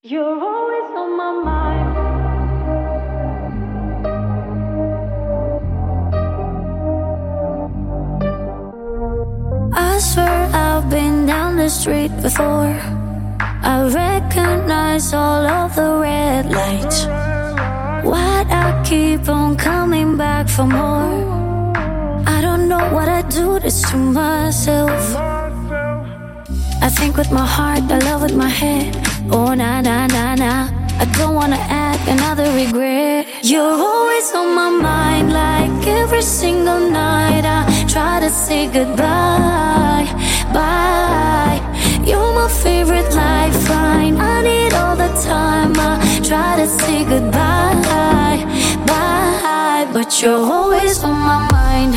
You're always on my mind. I swear I've been down the street before. I recognize all of the red lights. Why'd I keep on coming back for more? I don't know what I do this to myself. I think with my heart, I love with my head. Oh, na na na na. I don't wanna add another regret. You're always on my mind, like every single night. I try to say goodbye, bye. You're my favorite lifeline. I need all the time. I try to say goodbye, bye. But you're always on my mind.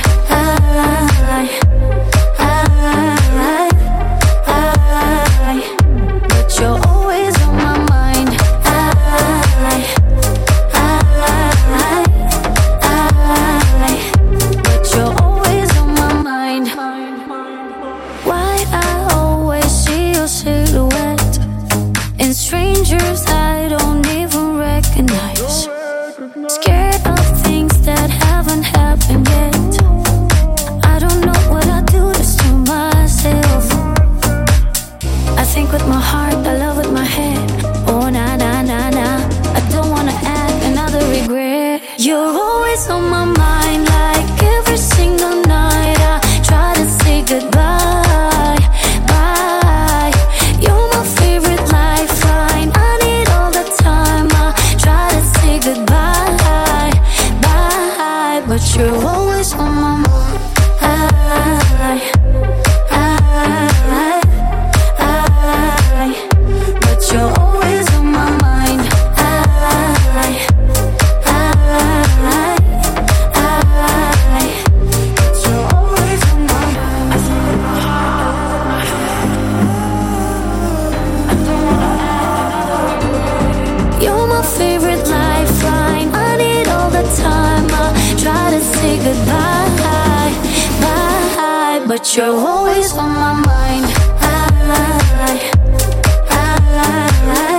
But you're always on my mind. But you're always on my mind. Why I always see your silhouette in strangers I don't even recognize. Scared of things that haven't happened yet. I don't know what I do this to myself. I think with my heart, I love with my head. Oh, na na na na. I don't wanna add another regret. You're always on my mind, like every single night. I try to say goodbye, bye. You're my favorite lifeline. I need all the time. I try to say goodbye, bye. But you're always on my mind. But you're always on my mind. But you're always on my mind. I think with my heart, I love with my head. I don't wanna add another. You're my favorite lifeline. I need all the time. I try to say goodbye, bye. But you're always on my mind.